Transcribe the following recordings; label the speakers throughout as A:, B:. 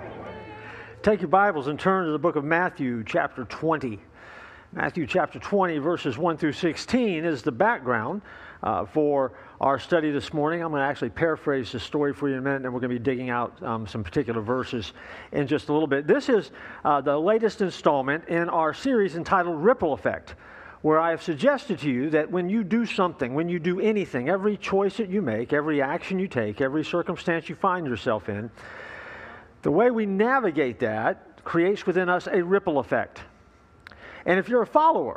A: Take your Bibles and turn to the book of Matthew, chapter 20. Matthew chapter 20, verses 1 through 16 is the background for our study this morning. I'm going to actually paraphrase the story for you in a minute, and we're going to be digging out some particular verses in just a little bit. This is the latest installment in our series entitled Ripple Effect, where I have suggested to you that when you do something, when you do anything, every choice that you make, every action you take, every circumstance you find yourself in, the way we navigate that creates within us a ripple effect. And if you're a follower,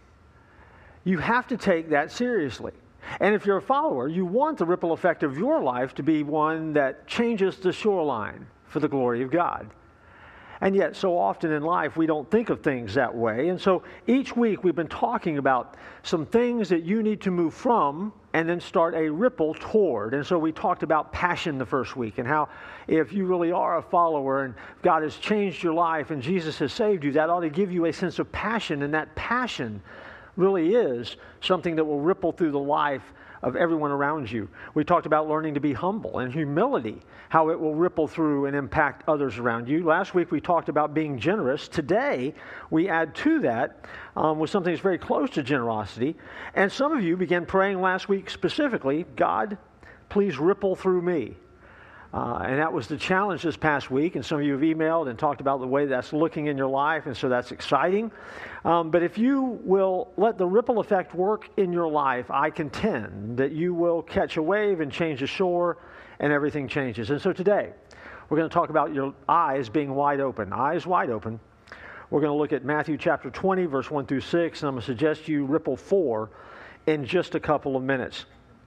A: you have to take that seriously. And if you're a follower, you want the ripple effect of your life to be one that changes the shoreline for the glory of God. And yet, so often in life, we don't think of things that way. And so each week, we've been talking about some things that you need to move from and then start a ripple toward. And so we talked about passion the first week and how if you really are a follower and God has changed your life and Jesus has saved you, that ought to give you a sense of passion. And that passion really is something that will ripple through the life of everyone around you. We talked about learning to be humble and humility, how it will ripple through and impact others around you. Last week we talked about being generous. Today we add to that with something that's very close to generosity. And some of you began praying last week specifically, God, please ripple through me. And that was the challenge this past week, and some of you have emailed and talked about the way that's looking in your life, and so that's exciting. But if you will let the ripple effect work in your life, I contend that you will catch a wave and change the shore, and everything changes. And so today, we're going to talk about your eyes being wide open. Eyes wide open. We're going to look at Matthew chapter 20, verse 1 through 6, and I'm going to suggest you ripple 4 in just a couple of minutes.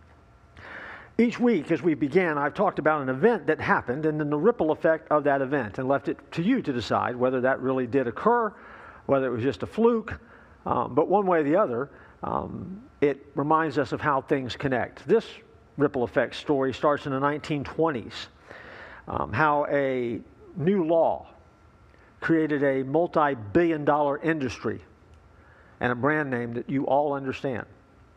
A: Each week as we began, I've talked about an event that happened and then the ripple effect of that event and left it to you to decide whether that really did occur, whether it was just a fluke. But one way or the other, it reminds us of how things connect. This ripple effect story starts in the 1920s, how a new law created a multi-billion-dollar industry and a brand name that you all understand.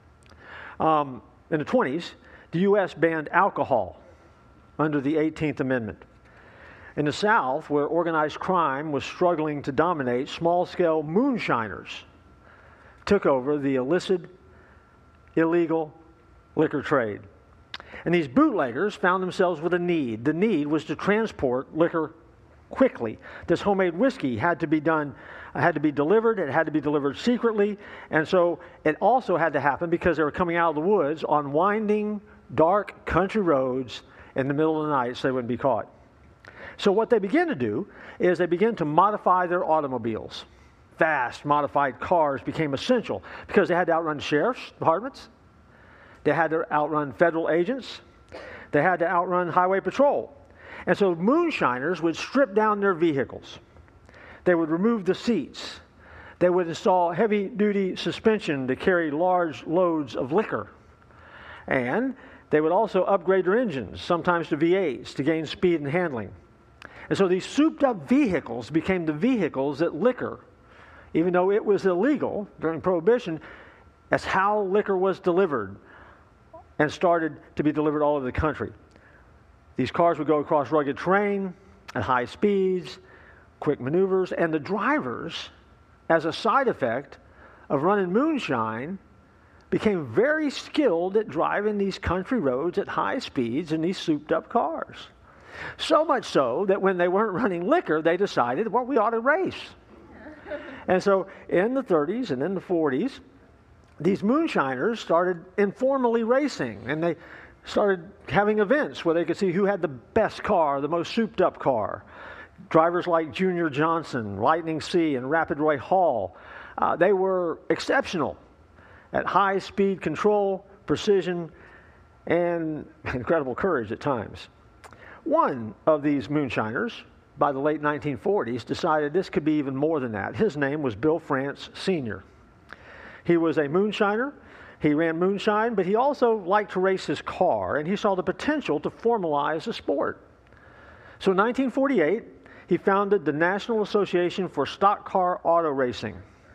A: In the 20s, the U.S. banned alcohol under the 18th Amendment. In the South, where organized crime was struggling to dominate, small-scale moonshiners took over the illicit, illegal liquor trade. And these bootleggers found themselves with a need. The need was to transport liquor quickly. This homemade whiskey had to be delivered. It had to be delivered secretly. And so it also had to happen because they were coming out of the woods on winding, dark country roads in the middle of the night so they wouldn't be caught. So what they began to do is they began to modify their automobiles. Fast, modified cars became essential because they had to outrun sheriff's departments. They had to outrun federal agents. They had to outrun highway patrol. And so moonshiners would strip down their vehicles. They would remove the seats. They would install heavy-duty suspension to carry large loads of liquor. And they would also upgrade their engines, sometimes to V8s, to gain speed and handling. And so these souped-up vehicles became the vehicles that liquor, even though it was illegal during Prohibition, that's how liquor was delivered and started to be delivered all over the country. These cars would go across rugged terrain at high speeds, quick maneuvers, and the drivers, as a side effect of running moonshine, became very skilled at driving these country roads at high speeds in these souped-up cars. So much so that when they weren't running liquor, they decided, well, we ought to race. And so in the 30s and in the 40s, these moonshiners started informally racing, and they started having events where they could see who had the best car, the most souped-up car. Drivers like Junior Johnson, Lightning C, and Rapid Roy Hall, they were exceptional at high-speed control, precision, and incredible courage at times. One of these moonshiners, by the late 1940s, decided this could be even more than that. His name was Bill France Sr. He was a moonshiner. He ran moonshine, but he also liked to race his car, and he saw the potential to formalize the sport. So in 1948, he founded the National Association for Stock Car Auto Racing,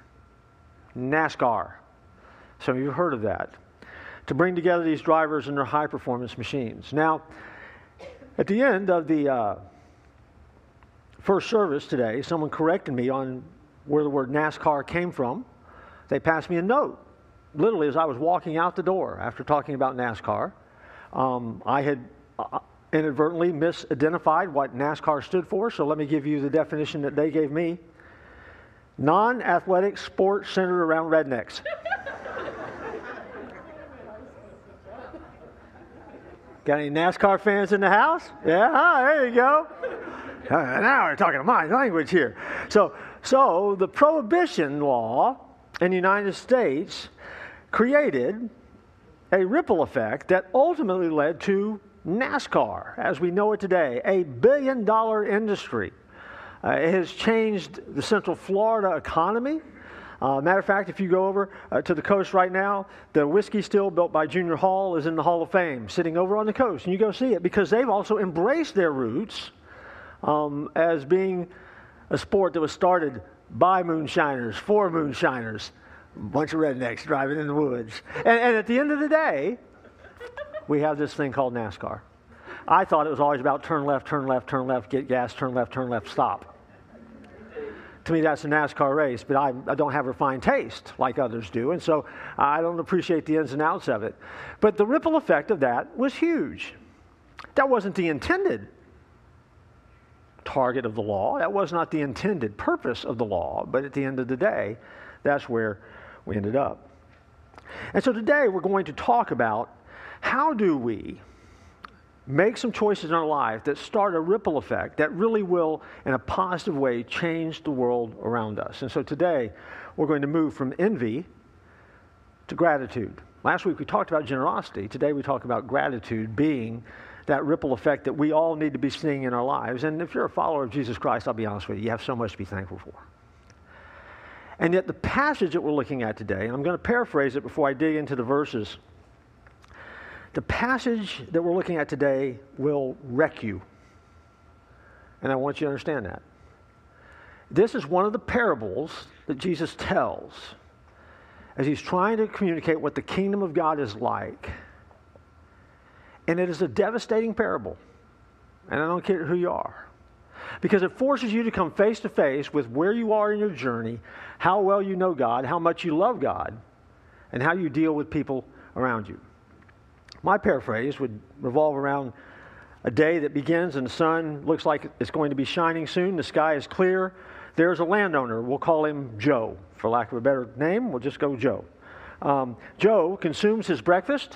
A: NASCAR. Some of you have heard of that. To bring together these drivers and their high-performance machines. Now, at the end of the first service today, someone corrected me on where the word NASCAR came from. They passed me a note, literally as I was walking out the door after talking about NASCAR. I had inadvertently misidentified what NASCAR stood for, so let me give you the definition that they gave me. Non-athletic sport centered around rednecks. Got any NASCAR fans in the house? Yeah, there you go. Now we're talking my language here. So the prohibition law in the United States created a ripple effect that ultimately led to NASCAR, as we know it today, a billion-dollar industry. It has changed the Central Florida economy. Matter of fact, if you go over to the coast right now, the whiskey still built by Junior Hall is in the Hall of Fame, sitting over on the coast. And you go see it because they've also embraced their roots as being a sport that was started by moonshiners, for moonshiners, a bunch of rednecks driving in the woods. And at the end of the day, we have this thing called NASCAR. I thought it was always about turn left, turn left, turn left, get gas, turn left, stop. To me, that's a NASCAR race, but I don't have refined taste like others do, and so I don't appreciate the ins and outs of it. But the ripple effect of that was huge. That wasn't the intended target of the law. That was not the intended purpose of the law, but at the end of the day, that's where we ended up. And so today we're going to talk about how do we make some choices in our life that start a ripple effect that really will, in a positive way, change the world around us. And so today, we're going to move from envy to gratitude. Last week we talked about generosity. Today we talk about gratitude being that ripple effect that we all need to be seeing in our lives. And if you're a follower of Jesus Christ, I'll be honest with you, you have so much to be thankful for. And yet the passage that we're looking at today, and I'm going to paraphrase it before I dig into the verses, the passage that we're looking at today will wreck you. And I want you to understand that. This is one of the parables that Jesus tells as he's trying to communicate what the kingdom of God is like. And it is a devastating parable. And I don't care who you are. Because it forces you to come face to face with where you are in your journey, how well you know God, how much you love God, and how you deal with people around you. My paraphrase would revolve around a day that begins and the sun looks like it's going to be shining soon. The sky is clear. There's a landowner. We'll call him Joe. For lack of a better name, we'll just go Joe. Joe consumes his breakfast,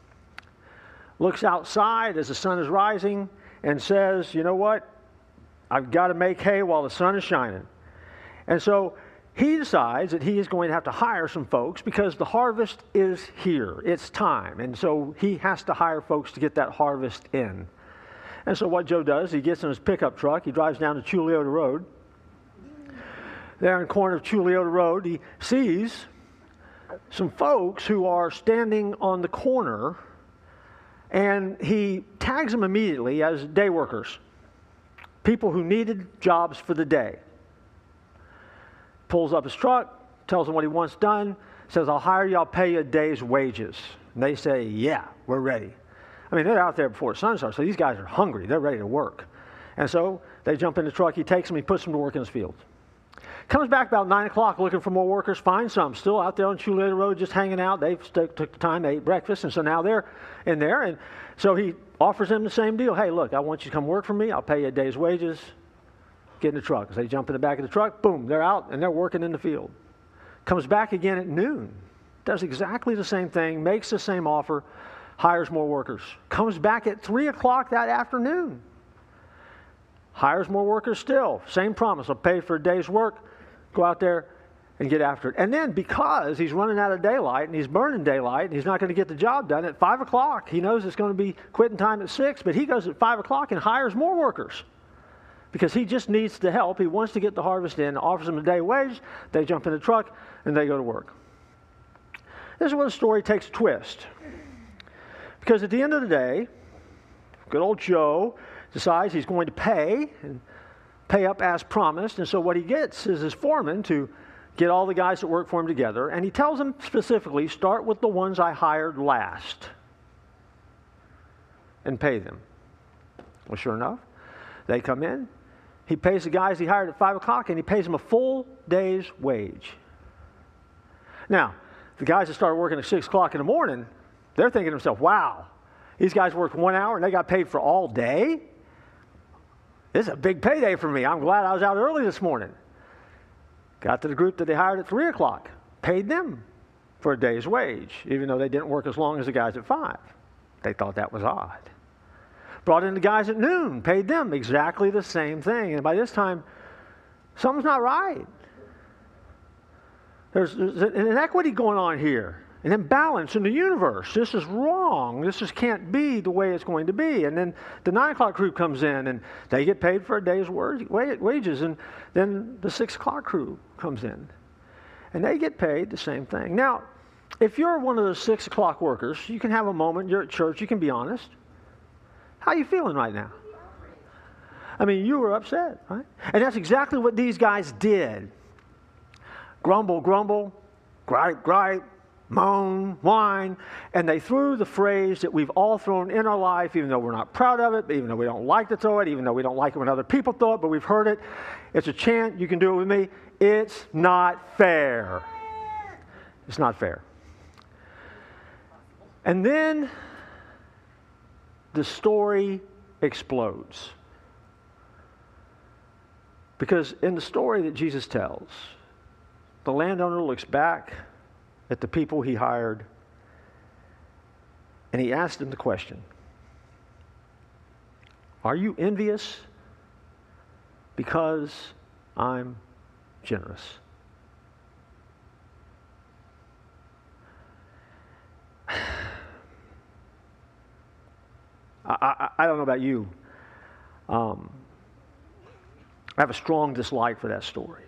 A: looks outside as the sun is rising, and says, you know what? I've got to make hay while the sun is shining. And so he decides that he is going to have to hire some folks because the harvest is here. It's time. And so he has to hire folks to get that harvest in. And so what Joe does, he gets in his pickup truck, he drives down to Chuleota Road. There in the corner of Chuleota Road, he sees some folks who are standing on the corner, and he tags them immediately as day workers, people who needed jobs for the day. Pulls up his truck, tells them what he wants done, says, I'll hire you, I'll pay you a day's wages. And they say, yeah, we're ready. I mean, they're out there before the sun starts, so these guys are hungry. They're ready to work. And so they jump in the truck, he takes them, he puts them to work in his field. Comes back about 9 o'clock looking for more workers, finds some still out there on Chuleota Road just hanging out. They took the time, they ate breakfast, and so now they're in there. And so he offers them the same deal. Hey, look, I want you to come work for me. I'll pay you a day's wages. Get in the truck. As they jump in the back of the truck, boom, they're out and they're working in the field. Comes back again at noon. Does exactly the same thing, makes the same offer, hires more workers. Comes back at 3 o'clock that afternoon. Hires more workers still. Same promise. I'll pay for a day's work. Go out there and get after it. And then because he's running out of daylight and he's burning daylight and he's not going to get the job done at 5 o'clock, he knows it's going to be quitting time at 6, but he goes at 5 o'clock and hires more workers. Because he just needs the help. He wants to get the harvest in, offers them a day wage, they jump in the truck, and they go to work. This is where the story takes a twist. Because at the end of the day, good old Joe decides he's going to pay up as promised, and so what he gets is his foreman to get all the guys that work for him together, and he tells them specifically, start with the ones I hired last and pay them. Well, sure enough, they come in. He pays the guys he hired at 5 o'clock, and he pays them a full day's wage. Now, the guys that started working at 6 o'clock in the morning, they're thinking to themselves, wow, these guys worked 1 hour and they got paid for all day? This is a big payday for me. I'm glad I was out early this morning. Got to the group that they hired at 3 o'clock, paid them for a day's wage, even though they didn't work as long as the guys at 5. They thought that was odd. Brought in the guys at noon, paid them exactly the same thing. And by this time, something's not right. There's an inequity going on here, an imbalance in the universe. This is wrong. This just can't be the way it's going to be. And then the 9 o'clock crew comes in, and they get paid for a day's wages. And then the 6 o'clock crew comes in, and they get paid the same thing. Now, if you're one of those 6 o'clock workers, you can have a moment. You're at church. You can be honest. How are you feeling right now? I mean, you were upset, right? And that's exactly what these guys did. Grumble, grumble, gripe, gripe, moan, whine, and they threw the phrase that we've all thrown in our life, even though we're not proud of it, even though we don't like to throw it, even though we don't like it when other people throw it, but we've heard it. It's a chant. You can do it with me. It's not fair. It's not fair. And then the story explodes. Because in the story that Jesus tells, the landowner looks back at the people he hired, and he asked them the question, are you envious because I'm generous? I don't know about you. I have a strong dislike for that story.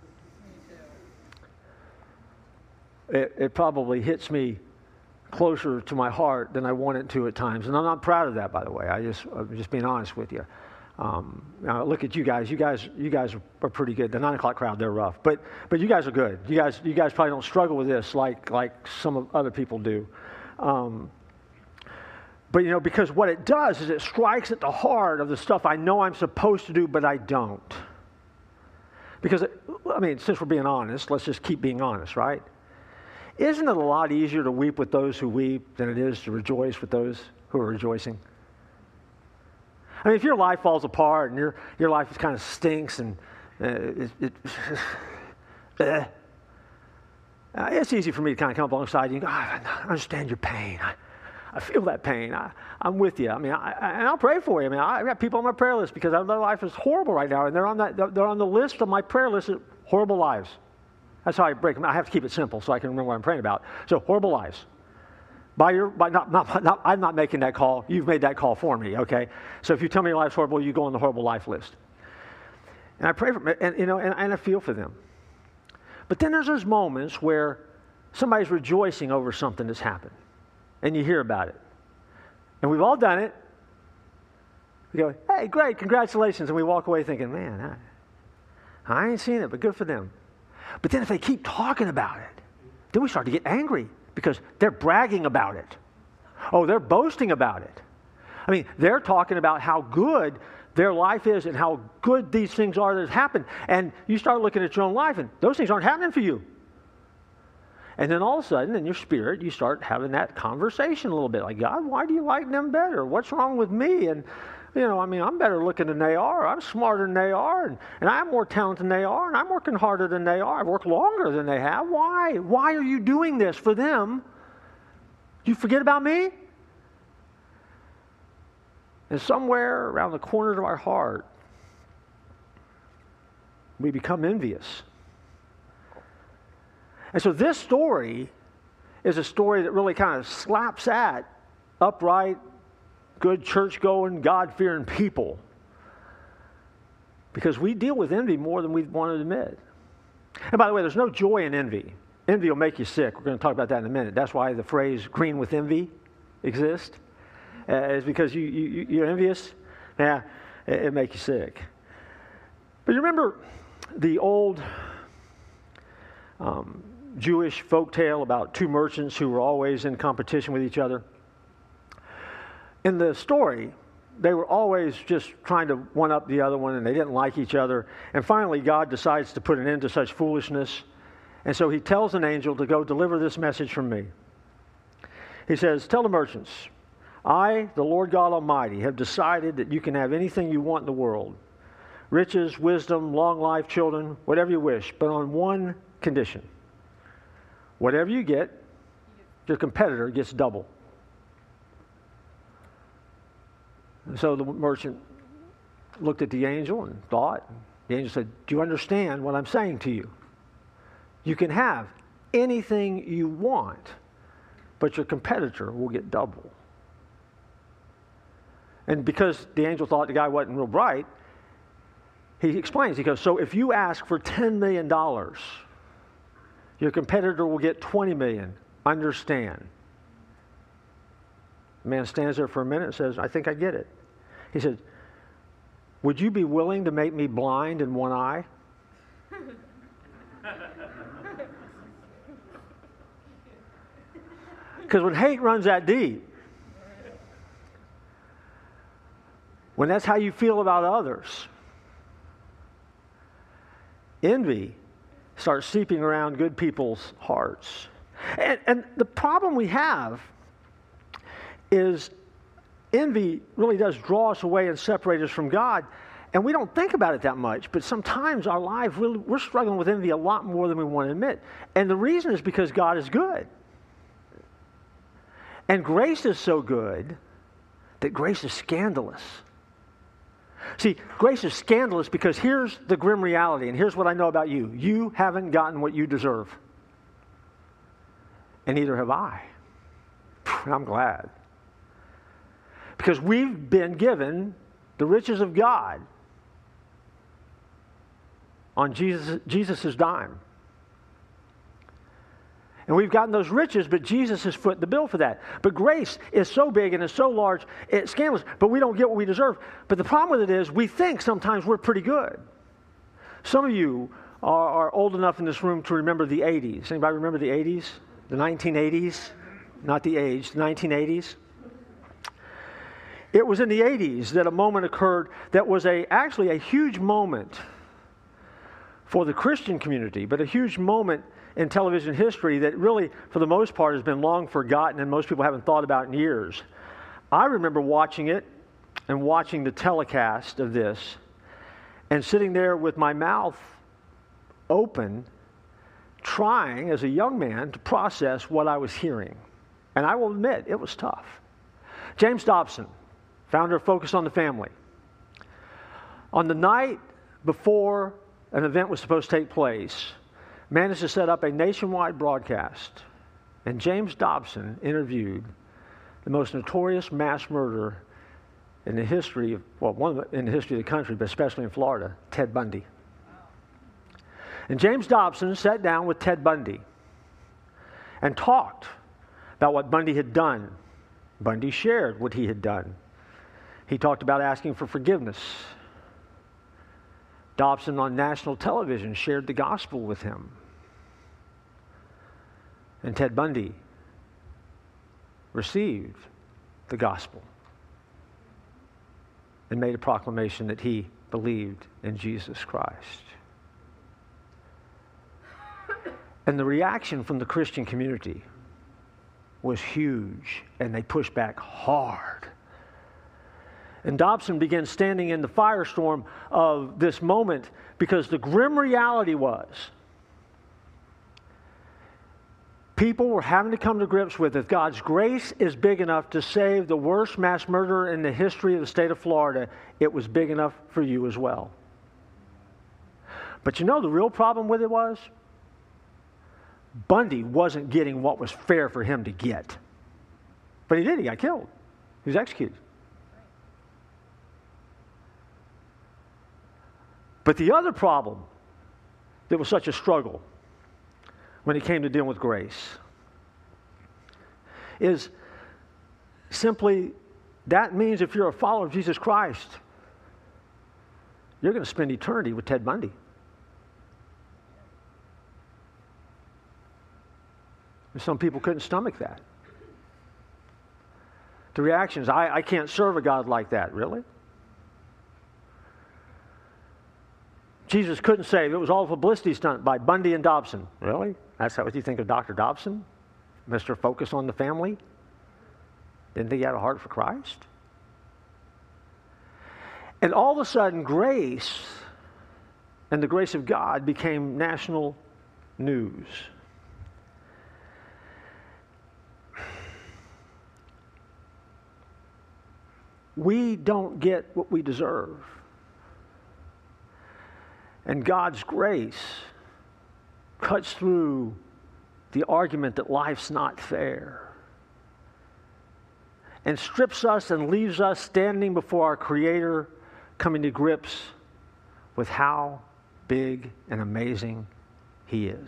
A: It probably hits me closer to my heart than I want it to at times. And I'm not proud of that, by the way. I'm just being honest with you. Now look at you guys. You guys are pretty good. The 9 o'clock crowd, they're rough. But you guys are good. You guys probably don't struggle with this like some other people do. But, because what it does is it strikes at the heart of the stuff I know I'm supposed to do, but I don't. Because, since we're being honest, let's just keep being honest, right? Isn't it a lot easier to weep with those who weep than it is to rejoice with those who are rejoicing? If your life falls apart and your life just kind of stinks and it's easy for me to kind of come alongside you and go, I understand your pain. I feel that pain. I'm with you. And I'll pray for you. I've got people on my prayer list because their life is horrible right now, and they're on the list of my prayer list of horrible lives. That's how I break them. I have to keep it simple so I can remember what I'm praying about. So horrible lives. I'm not making that call. You've made that call for me. Okay. So if you tell me your life's horrible, you go on the horrible life list. And I pray for them, and I feel for them. But then there's those moments where somebody's rejoicing over something that's happened. And you hear about it. And we've all done it. We go, hey, great, congratulations. And we walk away thinking, man, I ain't seen it, but good for them. But then if they keep talking about it, then we start to get angry because they're bragging about it. Oh, they're boasting about it. They're talking about how good their life is and how good these things are that have happened. And you start looking at your own life and those things aren't happening for you. And then all of a sudden, in your spirit, you start having that conversation a little bit. Like, God, why do you like them better? What's wrong with me? And, I'm better looking than they are. I'm smarter than they are. And I'm more talented than they are. And I'm working harder than they are. I've worked longer than they have. Why? Why are you doing this for them? Do you forget about me? And somewhere around the corners of our heart, we become envious. And so this story is a story that really kind of slaps at upright, good church-going, God-fearing people. Because we deal with envy more than we want to admit. And by the way, there's no joy in envy. Envy will make you sick. We're going to talk about that in a minute. That's why the phrase green with envy exists. It's because you're envious. Yeah, it makes you sick. But you remember the old Jewish folk tale about two merchants who were always in competition with each other? In the story, they were always just trying to one-up the other one, and they didn't like each other. And finally, God decides to put an end to such foolishness. And so he tells an angel to go deliver this message from me. He says, tell the merchants, I, the Lord God Almighty, have decided that you can have anything you want in the world. Riches, wisdom, long life, children, whatever you wish, but on one condition. Whatever you get, your competitor gets double. And so the merchant looked at the angel and thought. The angel said, do you understand what I'm saying to you? You can have anything you want, but your competitor will get double. And because the angel thought the guy wasn't real bright, he explains. He goes, so if you ask for $10 million, your competitor will get $20 million. Understand. The man stands there for a minute and says, I think I get it. He said, would you be willing to make me blind in one eye? Because when hate runs that deep, when that's how you feel about others, envy starts seeping around good people's hearts. And the problem we have is envy really does draw us away and separate us from God. And we don't think about it that much, but sometimes our life, we're struggling with envy a lot more than we want to admit. And the reason is because God is good. And grace is so good that grace is scandalous. See, grace is scandalous because here's the grim reality, and here's what I know about you. You haven't gotten what you deserve. And neither have I. And I'm glad. Because we've been given the riches of God on Jesus' dime. And we've gotten those riches, but Jesus has foot the bill for that. But grace is so big and it's so large, it's scandalous, but we don't get what we deserve. But the problem with it is we think sometimes we're pretty good. Some of you are old enough in this room to remember the 80s. Anybody remember the 80s? The 1980s? Not the age, the 1980s. It was in the 80s that a moment occurred that was actually a huge moment for the Christian community, but a huge moment in television history that really, for the most part, has been long forgotten and most people haven't thought about in years. I remember watching it and watching the telecast of this and sitting there with my mouth open, trying as a young man to process what I was hearing. And I will admit, it was tough. James Dobson, founder of Focus on the Family. On the night before an event was supposed to take place, managed to set up a nationwide broadcast. And James Dobson interviewed the most notorious mass murderer in the history of, in the history of the country, but especially in Florida, Ted Bundy. And James Dobson sat down with Ted Bundy and talked about what Bundy had done. Bundy shared what he had done. He talked about asking for forgiveness. Dobson on national television shared the gospel with him. And Ted Bundy received the gospel and made a proclamation that he believed in Jesus Christ. And the reaction from the Christian community was huge, and they pushed back hard. And Dobson began standing in the firestorm of this moment because the grim reality was people were having to come to grips with if God's grace is big enough to save the worst mass murderer in the history of the state of Florida, it was big enough for you as well. But you know the real problem with it was? Bundy wasn't getting what was fair for him to get. But he did. He got killed. He was executed. But the other problem that was such a struggle when it came to dealing with grace is simply that means if you're a follower of Jesus Christ, you're going to spend eternity with Ted Bundy. Some people couldn't stomach that. The reaction is, I can't serve a God like that. Really? Jesus couldn't say it was all a publicity stunt by Bundy and Dobson. Really? That's what you think of Dr. Dobson? Mr. Focus on the Family? Didn't think he had a heart for Christ? And all of a sudden, grace and the grace of God became national news. We don't get what we deserve. And God's grace cuts through the argument that life's not fair and strips us and leaves us standing before our Creator, coming to grips with how big and amazing He is.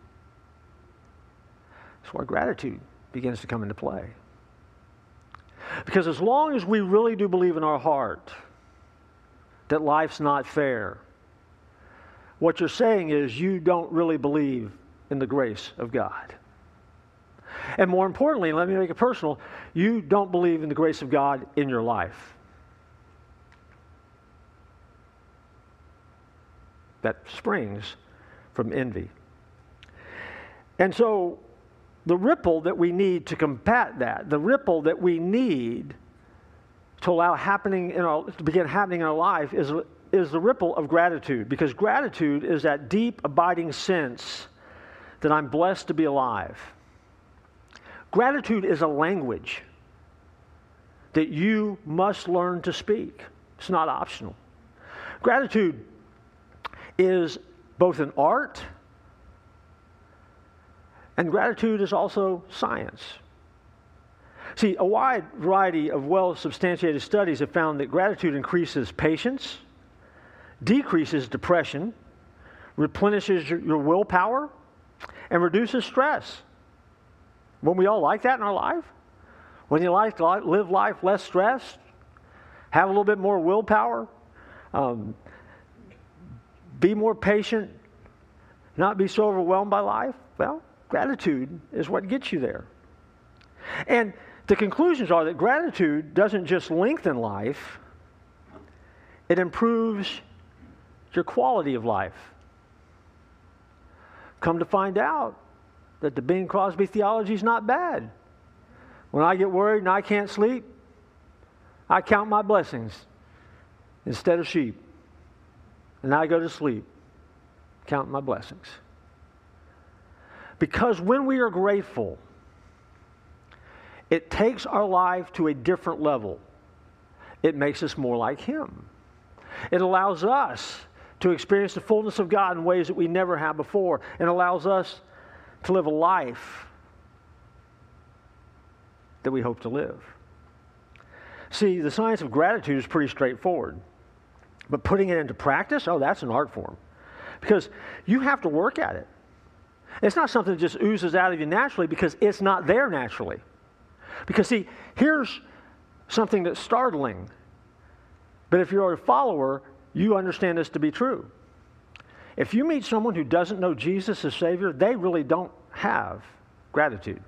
A: That's where gratitude begins to come into play. Because as long as we really do believe in our heart that life's not fair, what you're saying is you don't really believe in the grace of God. And more importantly, let me make it personal, you don't believe in the grace of God in your life. That springs from envy. And so the ripple that we need to combat that, the ripple that we need to allow to begin happening in our life is the ripple of gratitude. Because gratitude is that deep, abiding sense that I'm blessed to be alive. Gratitude is a language that you must learn to speak. It's not optional. Gratitude is both an art, and gratitude is also science. See, a wide variety of well-substantiated studies have found that gratitude increases patience, decreases depression, replenishes your willpower, and reduces stress. Wouldn't we all like that in our life? Wouldn't you like to live life less stressed? Have a little bit more willpower? Be more patient? Not be so overwhelmed by life? Well, gratitude is what gets you there. And the conclusions are that gratitude doesn't just lengthen life, it improves your quality of life. Come to find out that the Bing Crosby theology is not bad. When I get worried and I can't sleep, I count my blessings instead of sheep. And I go to sleep, counting my blessings. Because when we are grateful, it takes our life to a different level. It makes us more like Him. It allows us to experience the fullness of God in ways that we never have before. It allows us to live a life that we hope to live. See, the science of gratitude is pretty straightforward. But putting it into practice, that's an art form. Because you have to work at it. It's not something that just oozes out of you naturally because it's not there naturally. Because see, here's something that's startling. But if you're a follower, you understand this to be true. If you meet someone who doesn't know Jesus as Savior, they really don't have gratitude.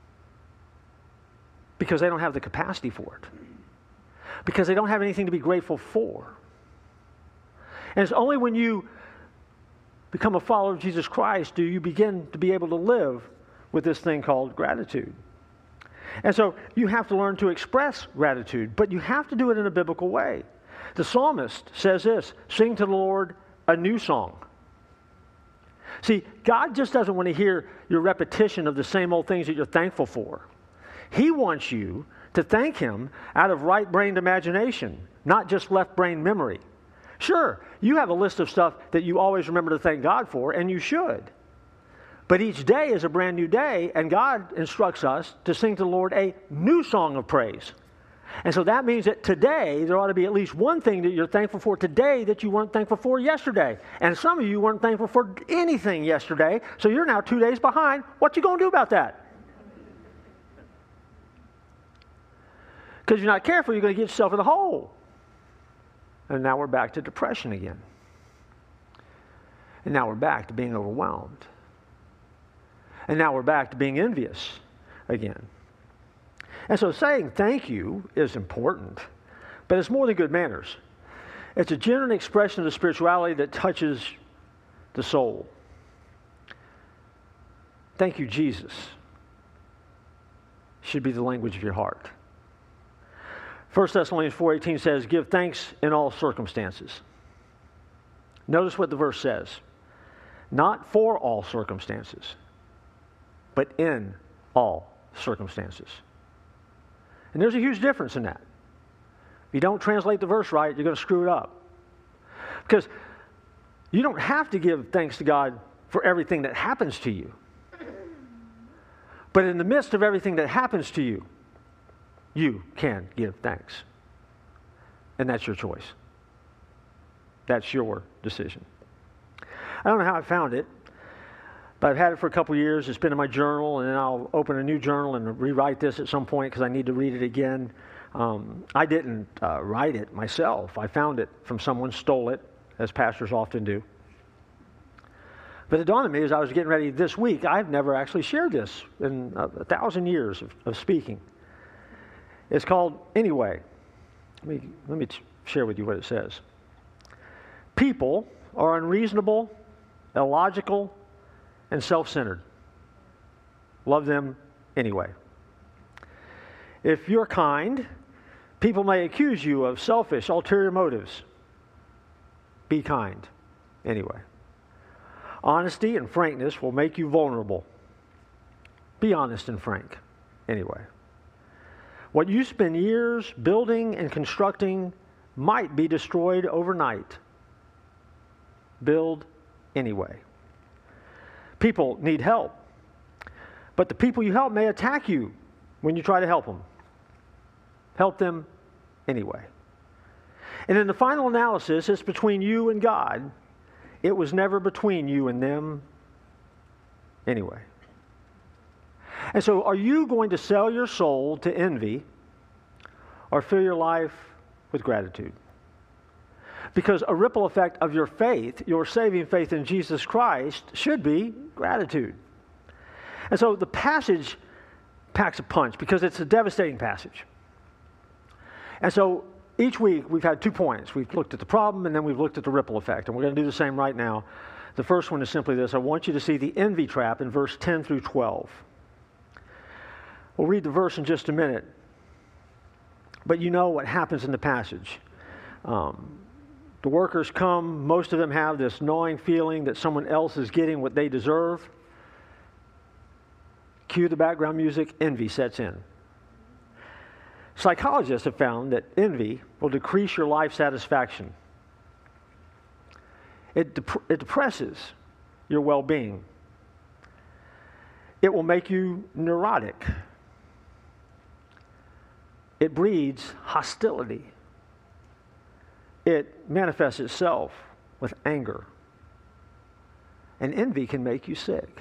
A: Because they don't have the capacity for it. Because they don't have anything to be grateful for. And it's only when you become a follower of Jesus Christ do you begin to be able to live with this thing called gratitude. And so you have to learn to express gratitude, but you have to do it in a biblical way. The psalmist says this, sing to the Lord a new song. See, God just doesn't want to hear your repetition of the same old things that you're thankful for. He wants you to thank Him out of right-brained imagination, not just left-brain memory. Sure, you have a list of stuff that you always remember to thank God for, and you should. But each day is a brand new day, and God instructs us to sing to the Lord a new song of praise. And so that means that today, there ought to be at least one thing that you're thankful for today that you weren't thankful for yesterday. And some of you weren't thankful for anything yesterday, so you're now 2 days behind. What you going to do about that? Because if you're not careful, you're going to get yourself in a hole. And now we're back to depression again. And now we're back to being overwhelmed. And now we're back to being envious again. And so saying thank you is important, but it's more than good manners. It's a genuine expression of the spirituality that touches the soul. Thank you, Jesus, should be the language of your heart. 1 Thessalonians 4:18 says, give thanks in all circumstances. Notice what the verse says. Not for all circumstances, but in all circumstances. And there's a huge difference in that. If you don't translate the verse right, you're going to screw it up. Because you don't have to give thanks to God for everything that happens to you. But in the midst of everything that happens to you, you can give thanks. And that's your choice. That's your decision. I don't know how I found it, but I've had it for a couple years. It's been in my journal, and then I'll open a new journal and rewrite this at some point because I need to read it again. I didn't write it myself. I found it from someone, stole it, as pastors often do. But it dawned on me as I was getting ready this week, I've never actually shared this in 1,000 years of speaking. It's called Anyway. Let me share with you what it says. People are unreasonable, illogical, and self-centered. Love them anyway. If you're kind, people may accuse you of selfish, ulterior motives. Be kind anyway. Honesty and frankness will make you vulnerable. Be honest and frank anyway. What you spend years building and constructing might be destroyed overnight. Build anyway. People need help, but the people you help may attack you when you try to help them. Help them anyway. And in the final analysis, it's between you and God. It was never between you and them anyway. And so are you going to sell your soul to envy or fill your life with gratitude? Because a ripple effect of your faith, your saving faith in Jesus Christ, should be gratitude. And so the passage packs a punch because it's a devastating passage. And so each week we've had 2 points. We've looked at the problem and then we've looked at the ripple effect. And we're going to do the same right now. The first one is simply this. I want you to see the envy trap in verse 10 through 12. We'll read the verse in just a minute. But you know what happens in the passage. The workers come, most of them have this gnawing feeling that someone else is getting what they deserve. Cue the background music, envy sets in. Psychologists have found that envy will decrease your life satisfaction. It depresses your well-being. It will make you neurotic. It breeds hostility. It manifests itself with anger. And envy can make you sick.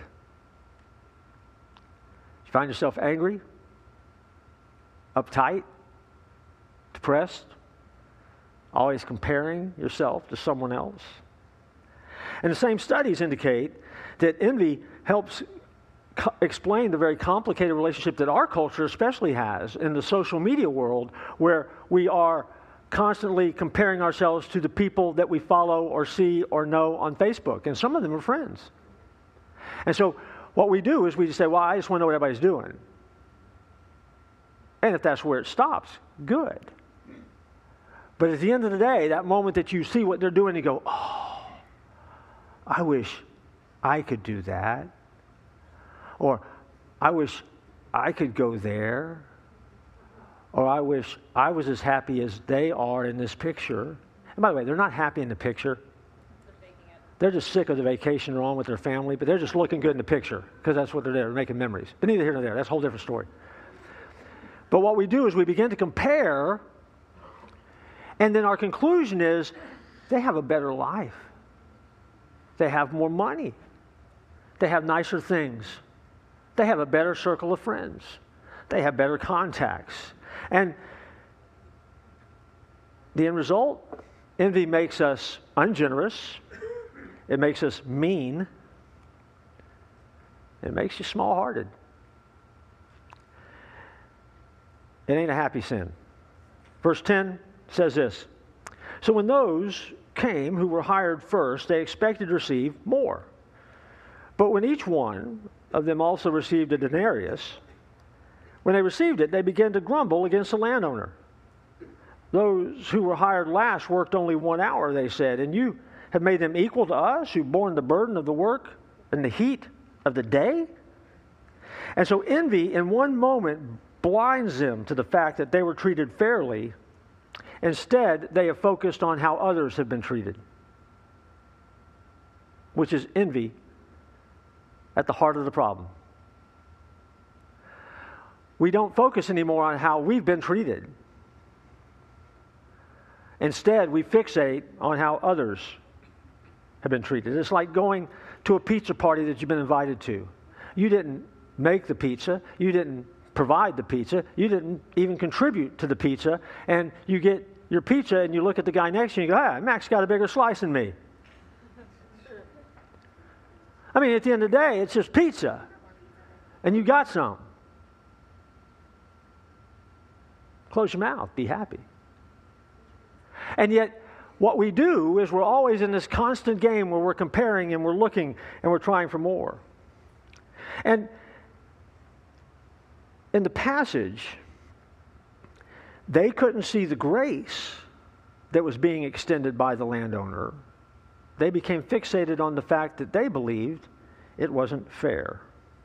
A: You find yourself angry, uptight, depressed, always comparing yourself to someone else. And the same studies indicate that envy helps explain the very complicated relationship that our culture especially has in the social media world, where we are constantly comparing ourselves to the people that we follow or see or know on Facebook. And some of them are friends. And so what we do is we just say, well, I just want to know what everybody's doing. And if that's where it stops, good. But at the end of the day, that moment that you see what they're doing, you go, oh, I wish I could do that. Or I wish I could go there. Or I wish I was as happy as they are in this picture. And by the way, they're not happy in the picture. They're just sick of the vacation they're on with their family, but they're just looking good in the picture because that's what they're there, making memories. But neither here nor there. That's a whole different story. But what we do is we begin to compare, and then our conclusion is they have a better life. They have more money. They have nicer things. They have a better circle of friends. They have better contacts. And the end result, envy makes us ungenerous. It makes us mean. It makes you small-hearted. It ain't a happy sin. Verse 10 says this. So when those came who were hired first, they expected to receive more. But when each one of them also received a denarius, when they received it, they began to grumble against the landowner. Those who were hired last worked only 1 hour, they said, and you have made them equal to us who borne the burden of the work and the heat of the day? And so envy in one moment blinds them to the fact that they were treated fairly. Instead, they have focused on how others have been treated, which is envy at the heart of the problem. We don't focus anymore on how we've been treated. Instead, we fixate on how others have been treated. It's like going to a pizza party that you've been invited to. You didn't make the pizza. You didn't provide the pizza. You didn't even contribute to the pizza. And you get your pizza and you look at the guy next to you and you go, Max got a bigger slice than me. I mean, at the end of the day, it's just pizza. And you got some. Close your mouth. Be happy. And yet, what we do is we're always in this constant game where we're comparing and we're looking and we're trying for more. And in the passage, they couldn't see the grace that was being extended by the landowner. They became fixated on the fact that they believed it wasn't fair.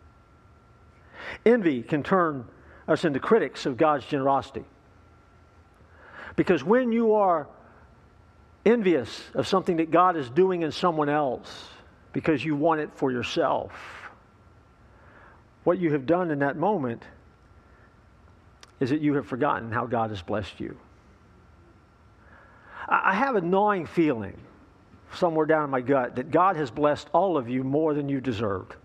A: Envy can turn us into critics of God's generosity. Because when you are envious of something that God is doing in someone else because you want it for yourself, what you have done in that moment is that you have forgotten how God has blessed you. I have a gnawing feeling somewhere down in my gut that God has blessed all of you more than you deserved.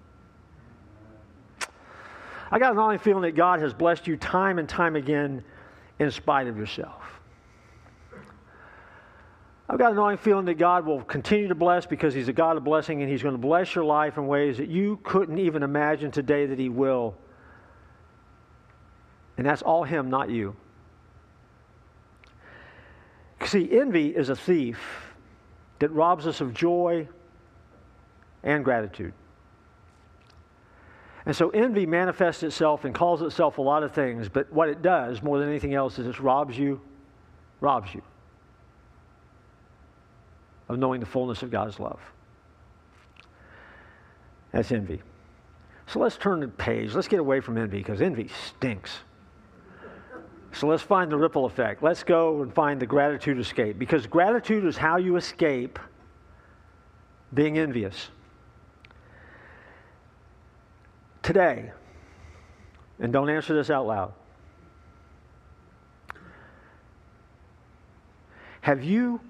A: I got a gnawing feeling that God has blessed you time and time again in spite of yourself. I've got a gnawing feeling that God will continue to bless because He's a God of blessing, and He's going to bless your life in ways that you couldn't even imagine today that He will. And that's all Him, not you. See, envy is a thief that robs us of joy and gratitude. And so envy manifests itself and calls itself a lot of things, but what it does more than anything else is it robs you of knowing the fullness of God's love. That's envy. So let's turn the page. Let's get away from envy because envy stinks. So let's find the ripple effect. Let's go and find the gratitude escape, because gratitude is how you escape being envious. Today, and don't answer this out loud, have you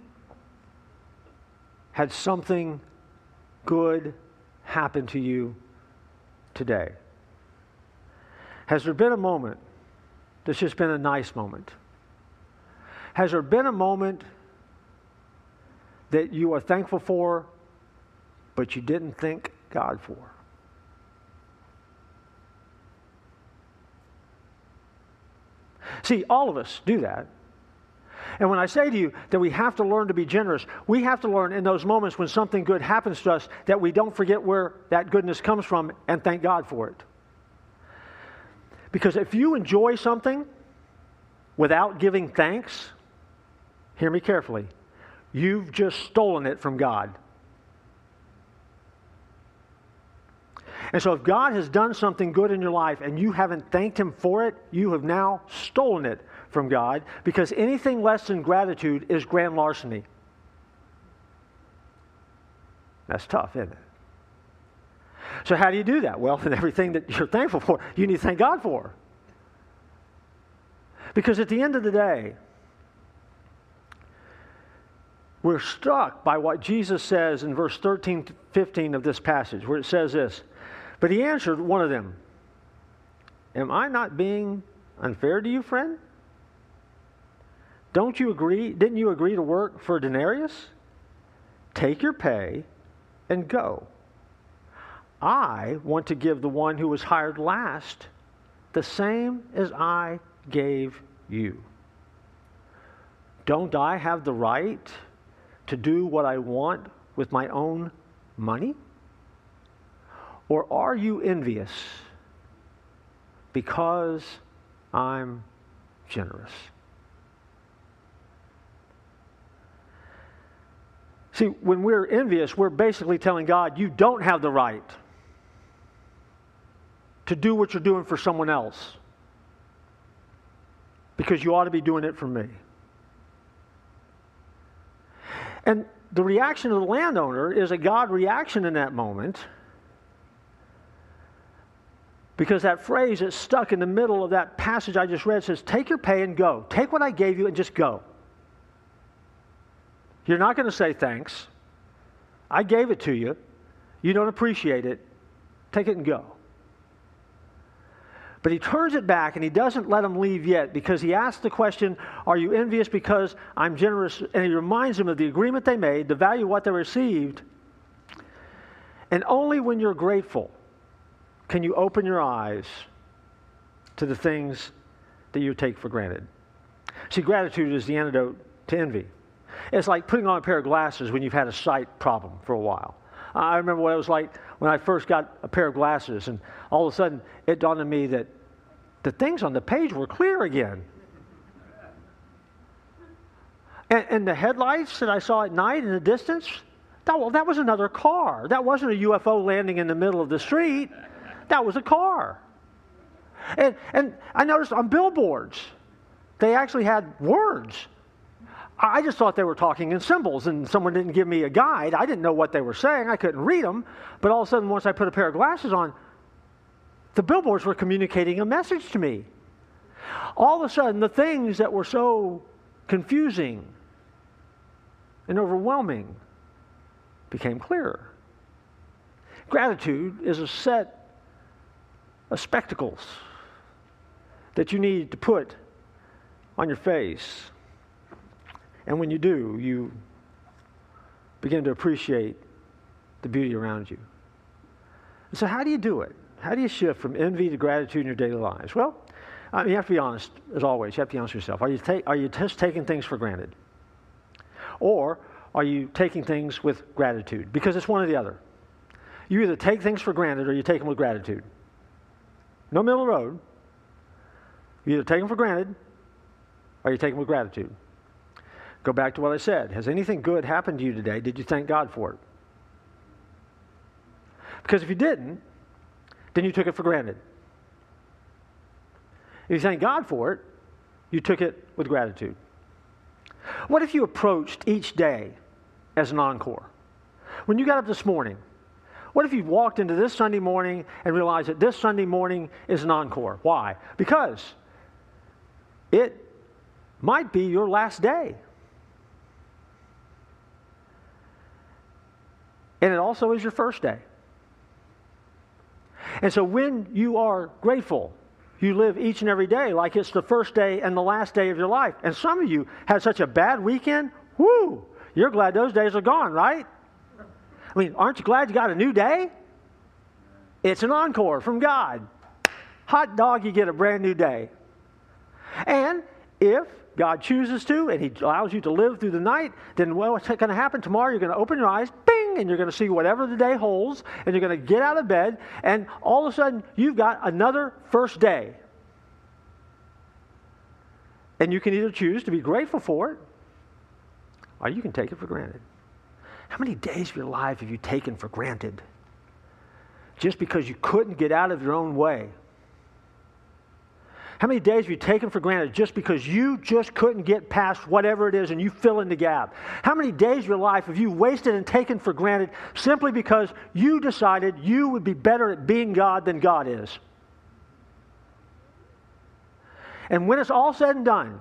A: had something good happen to you today? Has there been a moment that's just been a nice moment? Has there been a moment that you are thankful for, but you didn't thank God for? See, all of us do that. And when I say to you that we have to learn to be generous, we have to learn in those moments when something good happens to us that we don't forget where that goodness comes from and thank God for it. Because if you enjoy something without giving thanks, hear me carefully, you've just stolen it from God. And so if God has done something good in your life and you haven't thanked Him for it, you have now stolen it from God, because anything less than gratitude is grand larceny. That's tough, isn't it? So how do you do that? Well, in everything that you're thankful for, you need to thank God for. Because at the end of the day, we're struck by what Jesus says in verse 13 to 15 of this passage, where it says this, "But He answered one of them, 'Am I not being unfair to you, friend? Didn't you agree to work for a denarius? Take your pay and go. I want to give the one who was hired last the same as I gave you. Don't I have the right to do what I want with my own money? Or are you envious because I'm generous? See, when we're envious, we're basically telling God, you don't have the right to do what you're doing for someone else because you ought to be doing it for me. And the reaction of the landowner is a God reaction in that moment, because that phrase that's stuck in the middle of that passage I just read says, take your pay and go. Take what I gave you and just go. You're not going to say thanks. I gave it to you. You don't appreciate it. Take it and go. But he turns it back and he doesn't let them leave yet, because he asks the question, are you envious because I'm generous? And he reminds them of the agreement they made, the value of what they received. And only when you're grateful can you open your eyes to the things that you take for granted. See, gratitude is the antidote to envy. It's like putting on a pair of glasses when you've had a sight problem for a while. I remember what it was like when I first got a pair of glasses, and all of a sudden it dawned on me that the things on the page were clear again. And the headlights that I saw at night in the distance, that was another car. That wasn't a UFO landing in the middle of the street. That was a car. And I noticed on billboards, they actually had words. I just thought they were talking in symbols, and someone didn't give me a guide. I didn't know what they were saying. I couldn't read them. But all of a sudden, once I put a pair of glasses on, the billboards were communicating a message to me. All of a sudden, the things that were so confusing and overwhelming became clearer. Gratitude is a set of spectacles that you need to put on your face. And when you do, you begin to appreciate the beauty around you. And so how do you do it? How do you shift from envy to gratitude in your daily lives? Well, you have to be honest, as always. You have to be honest with yourself. Are you just taking things for granted? Or are you taking things with gratitude? Because it's one or the other. You either take things for granted or you take them with gratitude. No middle road. You either take them for granted or you take them with gratitude. Go back to what I said. Has anything good happened to you today? Did you thank God for it? Because if you didn't, then you took it for granted. If you thank God for it, you took it with gratitude. What if you approached each day as an encore? When you got up this morning, what if you walked into this Sunday morning and realized that this Sunday morning is an encore? Why? Because it might be your last day. And it also is your first day. And so when you are grateful, you live each and every day like it's the first day and the last day of your life. And some of you had such a bad weekend, whoo, you're glad those days are gone, right? I mean, aren't you glad you got a new day? It's an encore from God. Hot dog, you get a brand new day. And if God chooses to, and He allows you to live through the night, then what's going to happen tomorrow? You're going to open your eyes, bing, and you're going to see whatever the day holds, and you're going to get out of bed, and all of a sudden, you've got another first day. And you can either choose to be grateful for it, or you can take it for granted. How many days of your life have you taken for granted just because you couldn't get out of your own way? How many days have you taken for granted just because you just couldn't get past whatever it is and you fill in the gap? How many days of your life have you wasted and taken for granted simply because you decided you would be better at being God than God is? And when it's all said and done,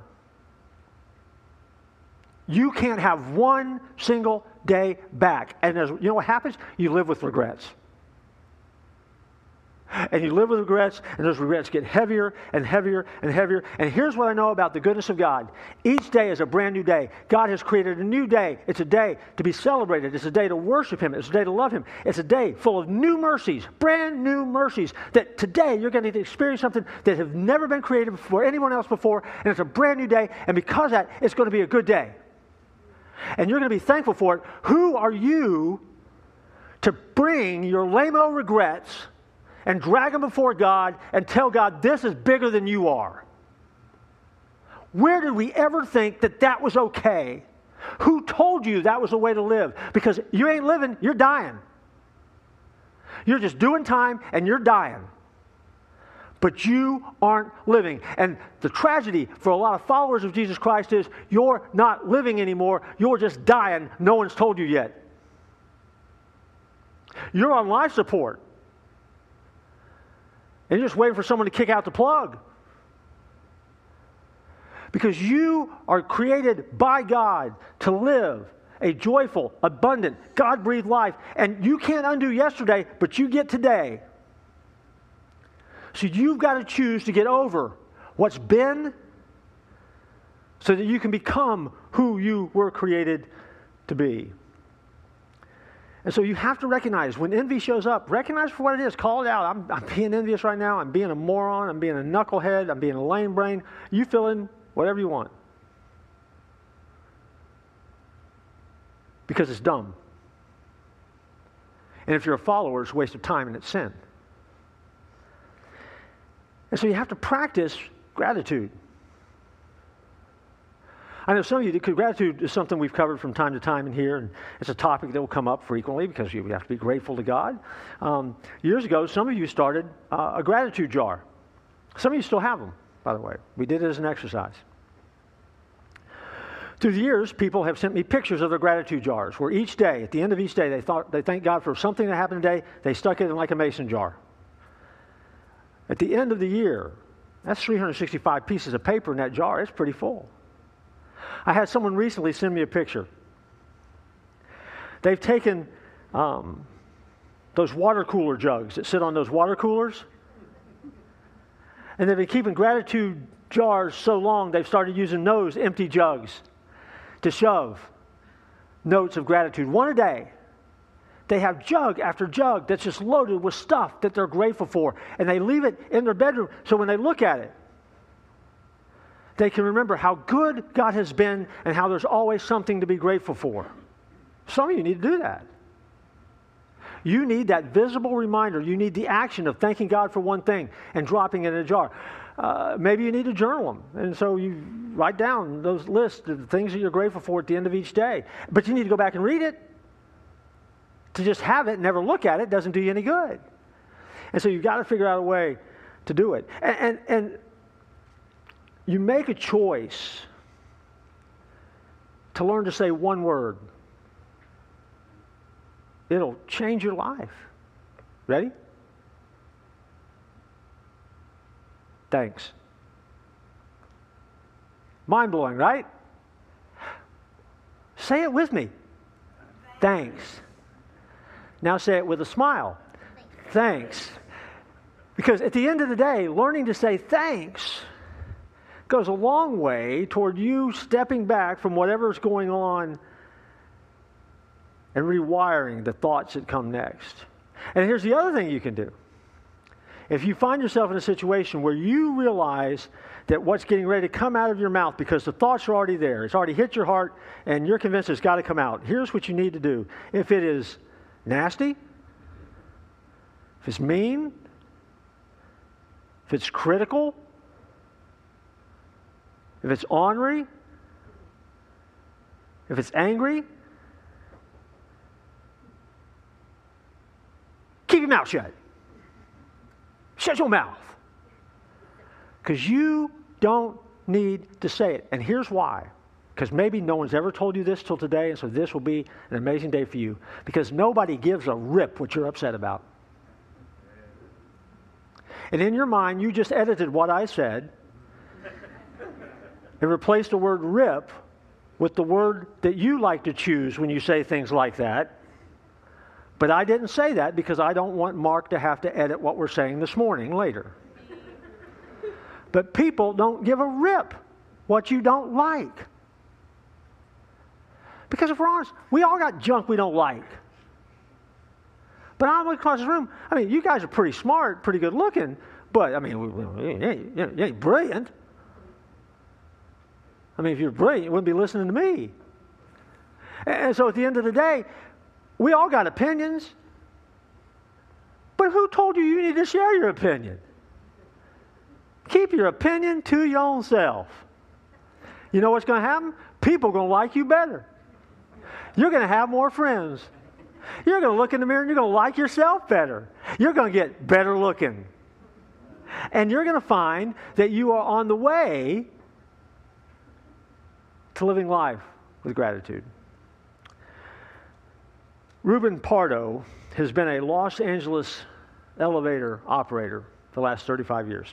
A: you can't have one single day back. And you know what happens? You live with regrets. And you live with regrets, and those regrets get heavier and heavier and heavier. And here's what I know about the goodness of God. Each day is a brand new day. God has created a new day. It's a day to be celebrated. It's a day to worship Him. It's a day to love Him. It's a day full of new mercies, brand new mercies, that today you're going to experience something that have never been created for anyone else before, and it's a brand new day, and because of that, it's going to be a good day. And you're going to be thankful for it. Who are you to bring your lame-o regrets and drag them before God and tell God, this is bigger than you are? Where did we ever think that that was okay? Who told you that was the way to live? Because you ain't living, you're dying. You're just doing time and you're dying. But you aren't living. And the tragedy for a lot of followers of Jesus Christ is you're not living anymore. You're just dying. No one's told you yet. You're on life support. And you're just waiting for someone to kick out the plug. Because you are created by God to live a joyful, abundant, God-breathed life. And you can't undo yesterday, but you get today. So you've got to choose to get over what's been so that you can become who you were created to be. And so you have to recognize when envy shows up, recognize for what it is. Call it out. I'm being envious right now. I'm being a moron. I'm being a knucklehead. I'm being a lame brain. You fill in whatever you want. Because it's dumb. And if you're a follower, it's a waste of time and it's sin. And so you have to practice gratitude. I know some of you, because gratitude is something we've covered from time to time in here, and it's a topic that will come up frequently because you have to be grateful to God. Years ago, some of you started a gratitude jar. Some of you still have them, by the way. We did it as an exercise. Through the years, people have sent me pictures of their gratitude jars, where each day, at the end of each day, they thank God for something that happened today. They stuck it in like a mason jar. At the end of the year, that's 365 pieces of paper in that jar. It's pretty full. I had someone recently send me a picture. They've taken those water cooler jugs that sit on those water coolers, and they've been keeping gratitude jars so long, they've started using those empty jugs to shove notes of gratitude. One a day. They have jug after jug that's just loaded with stuff that they're grateful for. And they leave it in their bedroom so when they look at it, they can remember how good God has been and how there's always something to be grateful for. Some of you need to do that. You need that visible reminder. You need the action of thanking God for one thing and dropping it in a jar. Maybe you need to journal them. And so you write down those lists of the things that you're grateful for at the end of each day. But you need to go back and read it. To just have it and never look at it doesn't do you any good. And so you've got to figure out a way to do it. And you make a choice to learn to say one word. It'll change your life. Ready? Thanks. Mind-blowing, right? Say it with me. Thanks. Now say it with a smile. Thanks. Because at the end of the day, learning to say thanks goes a long way toward you stepping back from whatever's going on and rewiring the thoughts that come next. And here's the other thing you can do. If you find yourself in a situation where you realize that what's getting ready to come out of your mouth, because the thoughts are already there, it's already hit your heart, and you're convinced it's got to come out, here's what you need to do. If it is nasty, if it's mean, if it's critical, if it's ornery, if it's angry, keep your mouth shut. Shut your mouth. Because you don't need to say it. And here's why. Because maybe no one's ever told you this till today, and so this will be an amazing day for you. Because nobody gives a rip what you're upset about. And in your mind, you just edited what I said and replaced the word rip with the word that you like to choose when you say things like that. But I didn't say that because I don't want Mark to have to edit what we're saying this morning later. But people don't give a rip what you don't like. Because if we're honest, we all got junk we don't like. But I look across the room, I mean, you guys are pretty smart, pretty good looking, but, I mean, you ain't brilliant. I mean, if you're brilliant, you wouldn't be listening to me. And so at the end of the day, we all got opinions. But who told you you need to share your opinion? Keep your opinion to your own self. You know what's going to happen? People are going to like you better. You're going to have more friends. You're going to look in the mirror and you're going to like yourself better. You're going to get better looking. And you're going to find that you are on the way to living life with gratitude. Ruben Pardo has been a Los Angeles elevator operator for the last 35 years.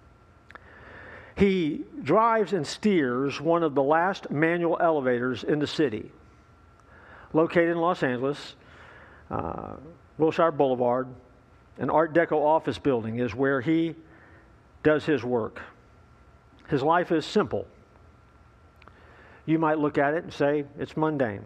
A: He drives and steers one of the last manual elevators in the city, located in Los Angeles. Wilshire Boulevard, an Art Deco office building is where he does his work. His life is simple. You might look at it and say it's mundane.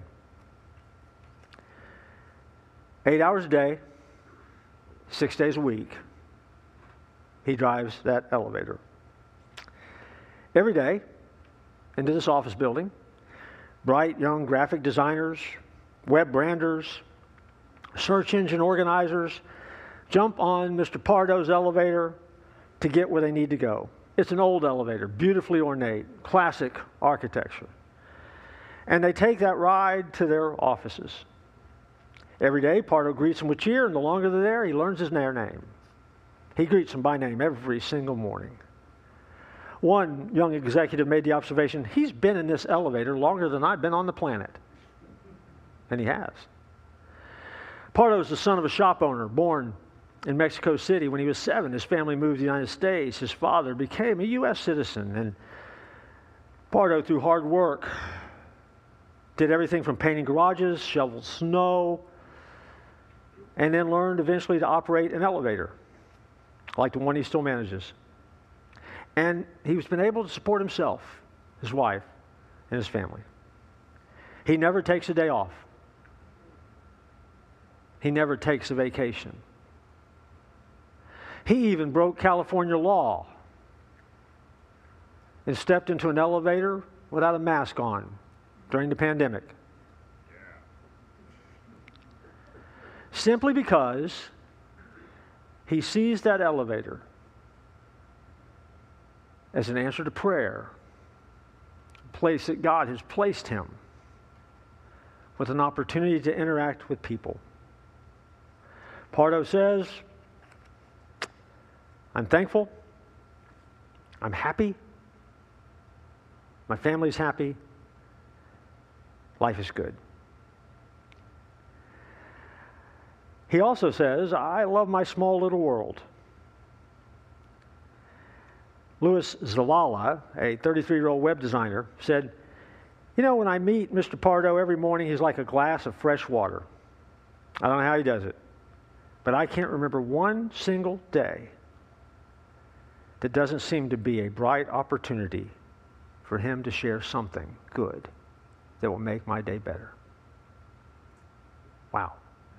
A: 8 hours a day, 6 days a week, he drives that elevator. Every day, into this office building, bright young graphic designers, web branders, search engine organizers jump on Mr. Pardo's elevator to get where they need to go. It's an old elevator, beautifully ornate, classic architecture. And they take that ride to their offices. Every day, Pardo greets them with cheer, and the longer they're there, he learns their name. He greets them by name every single morning. One young executive made the observation, he's been in this elevator longer than I've been on the planet. And he has. Pardo is the son of a shop owner born in Mexico City. When he was 7, his family moved to the United States. His father became a U.S. citizen. And Pardo, through hard work, did everything from painting garages, shoveled snow, and then learned eventually to operate an elevator, like the one he still manages. And he's been able to support himself, his wife, and his family. He never takes a day off. He never takes a vacation. He even broke California law and stepped into an elevator without a mask on during the pandemic. Simply because he sees that elevator as an answer to prayer, a place that God has placed him with an opportunity to interact with people. Pardo says, I'm thankful, I'm happy, my family's happy, life is good. He also says, I love my small little world. Louis Zavala, a 33-year-old web designer, said, you know, when I meet Mr. Pardo every morning, he's like a glass of fresh water. I don't know how he does it, but I can't remember one single day that doesn't seem to be a bright opportunity for him to share something good that will make my day better. Wow.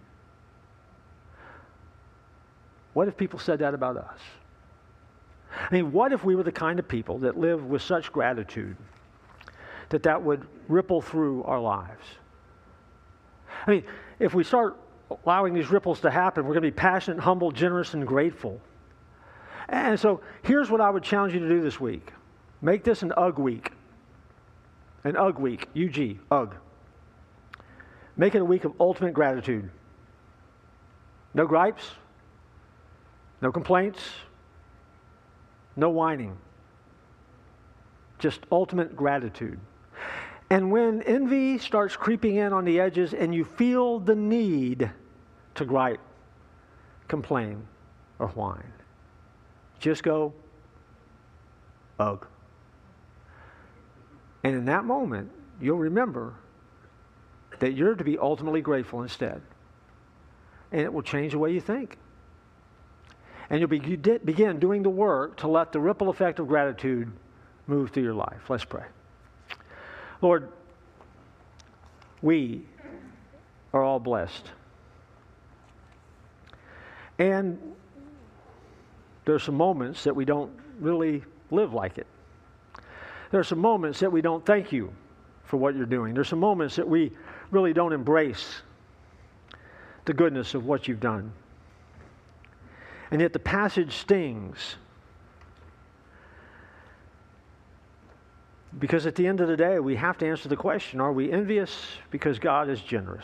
A: What if people said that about us? I mean, what if we were the kind of people that live with such gratitude that would ripple through our lives? I mean, if we start allowing these ripples to happen, we're going to be passionate, humble, generous, and grateful. And so here's what I would challenge you to do this week. Make this an UG week. An UG week. UG. UG. Make it a week of ultimate gratitude. No gripes. No complaints. No whining. Just ultimate gratitude. And when envy starts creeping in on the edges and you feel the need to gripe, complain, or whine, just go, ugh. And in that moment, you'll remember that you're to be ultimately grateful instead. and it will change the way you think. And you'll begin doing the work to let the ripple effect of gratitude move through your life. Let's pray. Lord, we are all blessed. And there's some moments that we don't really live like it. There are some moments that we don't thank you for what you're doing. There's some moments that we really don't embrace the goodness of what you've done. And yet the passage stings. Because at the end of the day, we have to answer the question, are we envious because God is generous?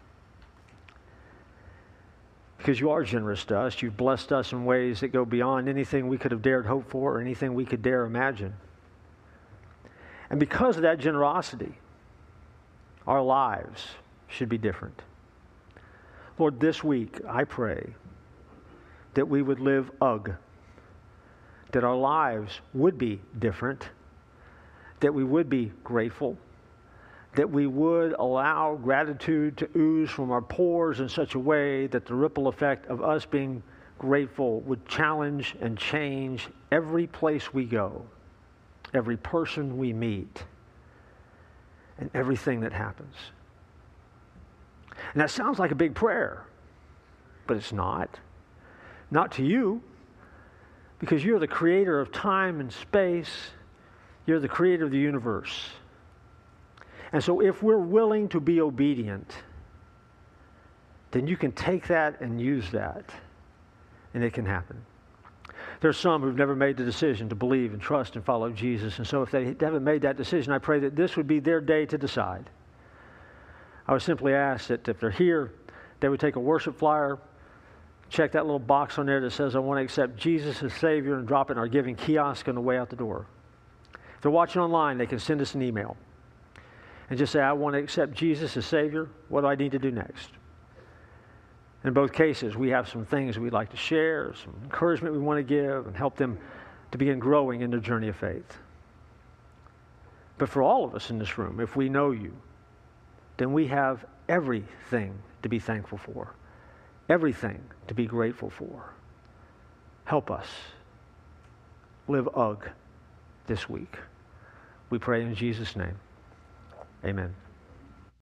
A: Because you are generous to us. You've blessed us in ways that go beyond anything we could have dared hope for or anything we could dare imagine. And because of that generosity, our lives should be different. Lord, this week I pray that we would live UGG, that our lives would be different, that we would be grateful, that we would allow gratitude to ooze from our pores in such a way that the ripple effect of us being grateful would challenge and change every place we go, every person we meet, and everything that happens. And that sounds like a big prayer, but it's not. Not to you, because you're the creator of time and space. You're the creator of the universe. And so if we're willing to be obedient, then you can take that and use that, and it can happen. There's some who've never made the decision to believe and trust and follow Jesus, and so if they haven't made that decision, I pray that this would be their day to decide. I would simply ask that if they're here, they would take a worship flyer, check that little box on there that says, I want to accept Jesus as Savior, and drop it in our giving kiosk on the way out the door. If they're watching online, they can send us an email and just say, I want to accept Jesus as Savior. What do I need to do next? In both cases, we have some things we'd like to share, some encouragement we want to give, and help them to begin growing in their journey of faith. But for all of us in this room, if we know you, then we have everything to be thankful for, everything to be grateful for. Help us live UGG this week. We pray in Jesus' name. Amen.